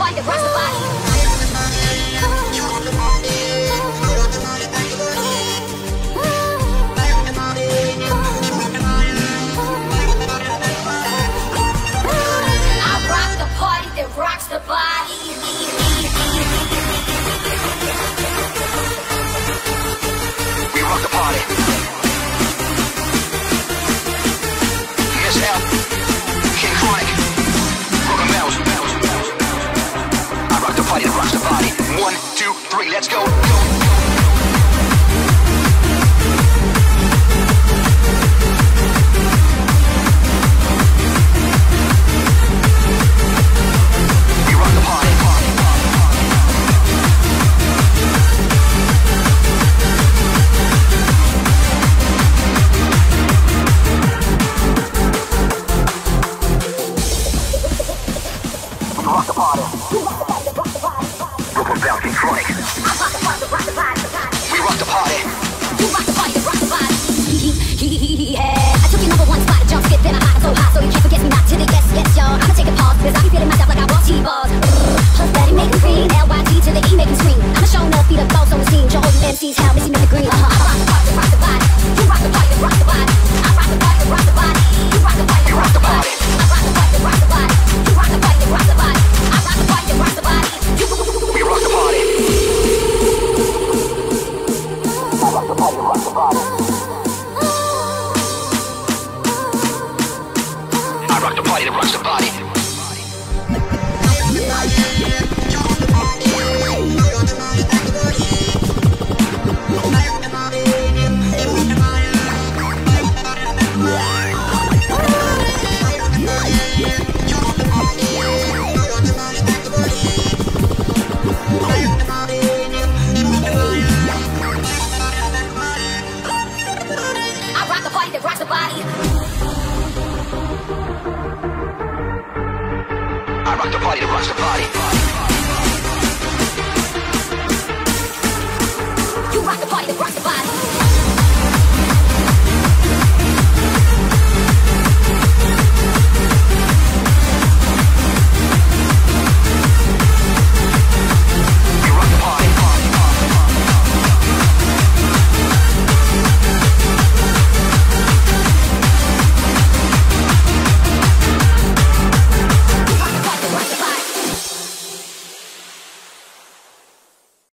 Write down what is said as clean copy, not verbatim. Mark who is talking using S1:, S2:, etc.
S1: party that rocks the body. I rock the party that rocks the body.
S2: We rock the party. Miss L, King Chronic, Broken Bells. I rock the party that rocks the body. 1, 2, 3, let's go. Rock the party. Broken Bell, King Chronic. We rock the party.
S1: You rock the party, rock the body. Yeah. I took your number one spot, a jump skip, then I hot so hot, so you can't forget me not to the yes, yes, y'all. I'ma take a pause, cause I be feeling myself like I walk T-balls. Plus Betty make them green, LYT to the E make them scream. I'ma show enough, be the boss on the scene. Joe holding MCs, how Missy make the green. I rock the party, rock the body. You rock the party, rock the body. I rock the party, rock the body. You rock the party, rock the body. I rock the party, rock the body. You rock the party, rock the body. I rock the party, rock the body.
S2: We rock the party. I rock the party, rock the body. I rock the party that rocks the body.
S1: I rock the party that rocks the body.
S2: I rock the party that rocks the